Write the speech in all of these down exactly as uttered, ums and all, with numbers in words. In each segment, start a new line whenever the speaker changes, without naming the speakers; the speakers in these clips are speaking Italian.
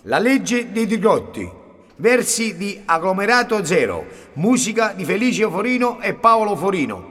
La legge dei Trigotti, versi di Agglomerato Zero, musica di Felice Forino e Paolo Forino.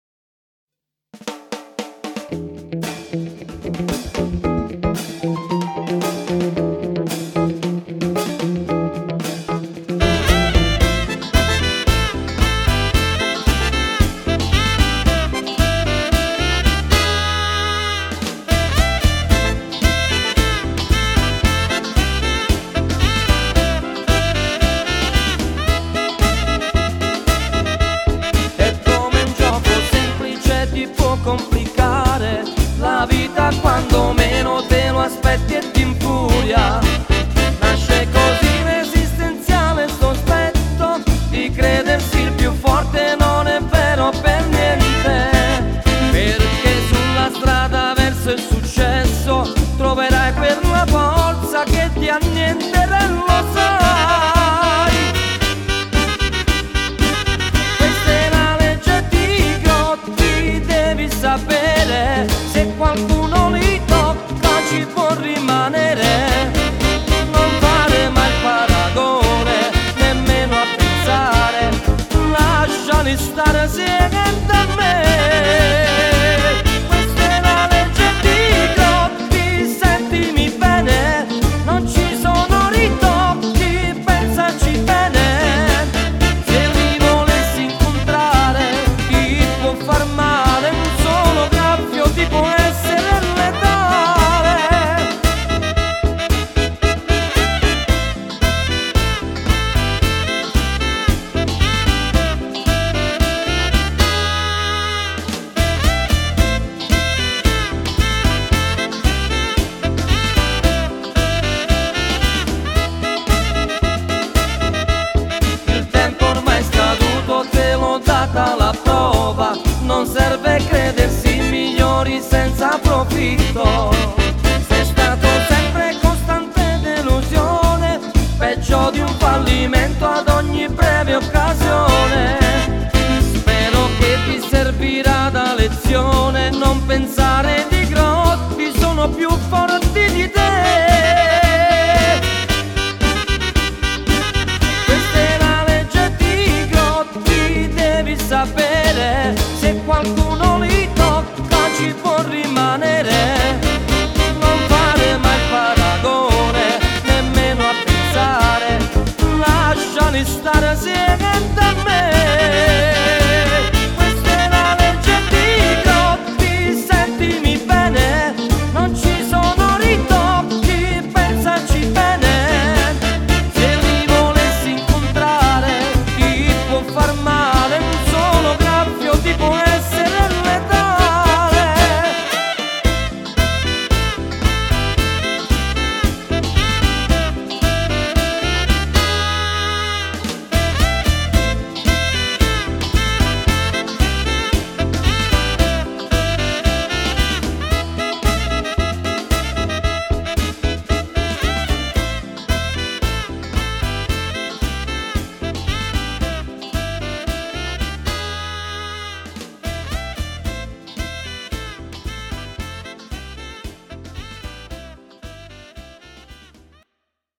Complicare la vita quando meno te lo aspetti e ti infuria. Nasce così l'esistenziale sospetto di credersi il più forte, non è vero per niente, perché sulla strada verso il successo troverai quella forza che ti annienterà, lo sai.